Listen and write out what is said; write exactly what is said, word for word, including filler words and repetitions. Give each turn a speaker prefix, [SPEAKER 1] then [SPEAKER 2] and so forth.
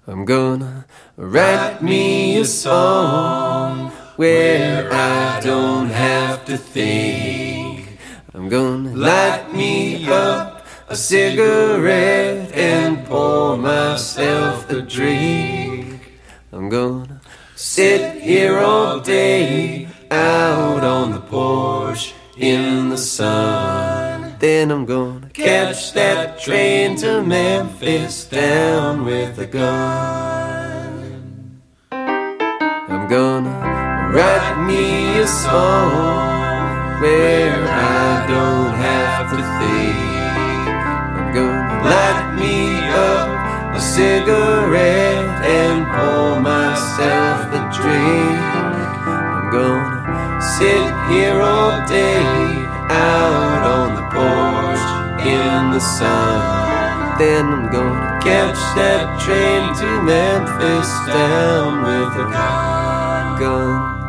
[SPEAKER 1] I'm gonna write me a song where I don't have to think. I'm gonna light me up a cigarette and pour myself a drink. I'm gonna sit here all day out on the porch in the sun. Then I'm gonna catch that train to Memphis down with a gun. I'm gonna write me a song where I don't have to think. I'm gonna light me up a cigarette and pour myself a drink. I'm gonna sit here all day out on the porch in the sun. Then I'm gonna catch that train to Memphis down with a gun.